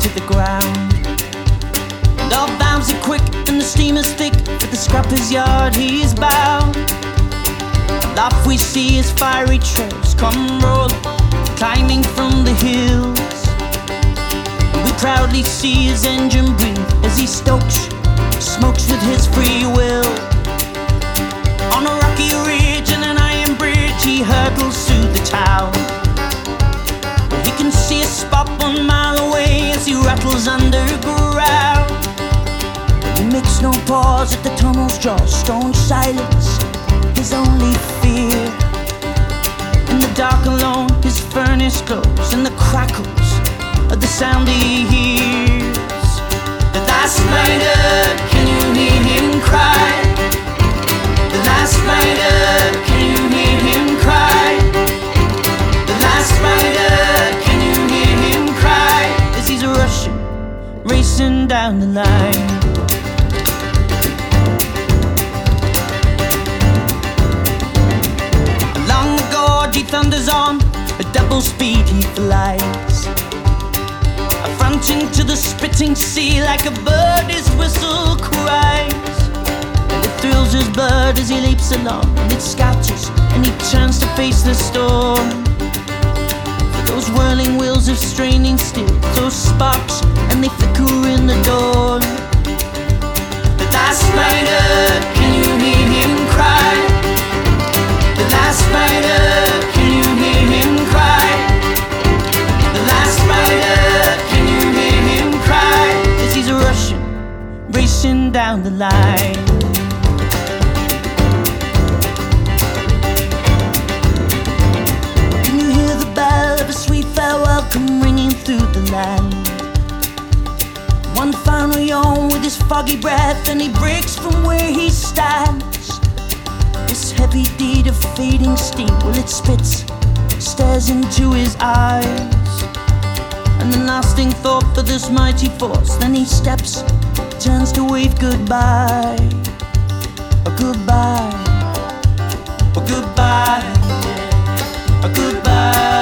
to the ground. And our valves are quick and the steam is thick, but the scrapper's yard he's bound. The life we see is fiery trails come rolling, climbing from the hills. And we proudly see his engine breathe as he smokes with his free will. On a rocky ridge and an iron bridge he hurtles through the town. He can see a spot 1 mile away as he rattles underground. He makes no pause at the tunnel's jaw, stone silence, his only fear. In the dark alone, his furnace glows, and the crackles of the sound he hears. The last rider, can you hear him cry? The last rider, can you hear him cry? The last rider, can you hear him cry? As he's rushing, racing down the line. Along the gorge he thunders on, at double speed he flies, affronting to the spitting sea like a bird his whistle cries. And it thrills his blood as he leaps along, and it scatters and he turns to face the storm. For those whirling wheels of straining steel, those sparks and they flicker in the dawn. The last rider, can you hear him cry? The last rider, can you hear him cry? The last rider, can you hear him cry? As he's rushing, racing down the line. Can you hear the bell of a sweet farewell come ringing through the land? One final yawn with his foggy breath, and he breaks from where he stands. This heavy deed of fading steam, well it spits, stares into his eyes, and the lasting thought for this mighty force. Then he steps, turns to wave goodbye. Oh goodbye, oh goodbye, oh goodbye.